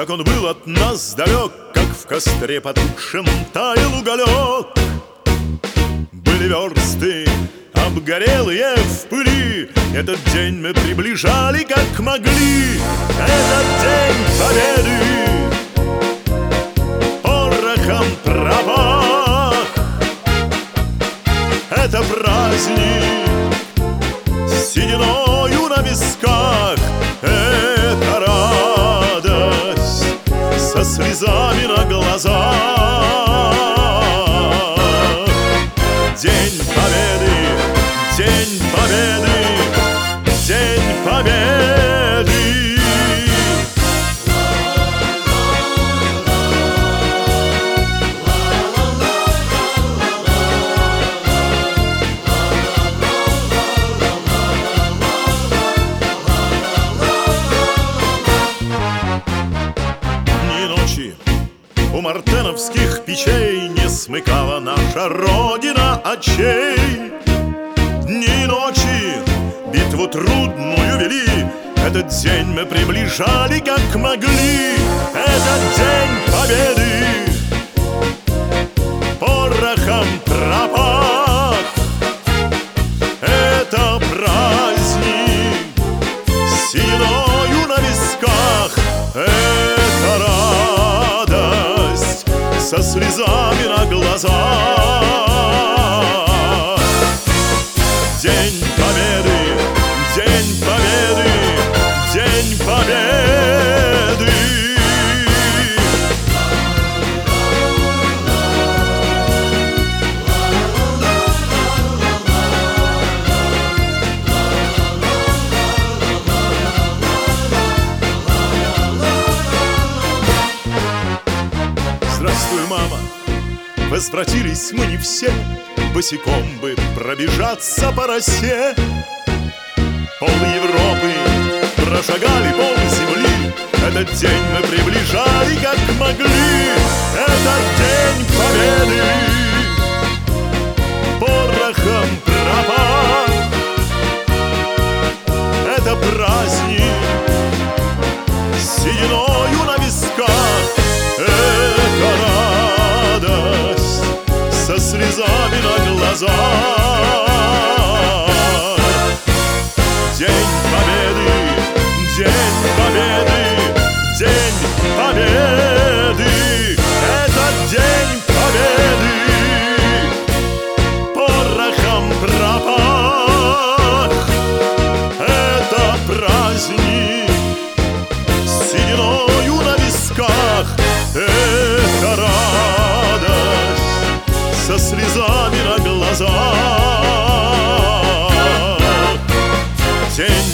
Как он был от нас далек, как в костре потухшем таял уголек. Были версты обгорелые в пыли, этот день мы приближали как могли. Этот день победы порохом пропах. Это праздник с сединою на висках. Это радость со слезами на глазах. День победы, день победы, день победы. Ни ночи у мартеновских печей не смыкала наша Родина очей. Дни и ночи битву трудную вели, этот день мы приближали как могли. Этот день победы порохом пропах. Это праздник с сединою на висках. Это радость со слезами на глазах. День победы, день победы, день победы. Здравствуй, мама, возвратились мы не все, босиком бы пробежаться по росе. Пол Европы прошагали, пол земли, этот день мы приближали как могли. Этот день победы порохом пропах. Это праздник с сединою на висках. Это радость со слезами на глазах. День победы, день победы, день победы. Это день победы порохом пропах. Это праздник с сединою на висках. Это радость со слезами на глазах. День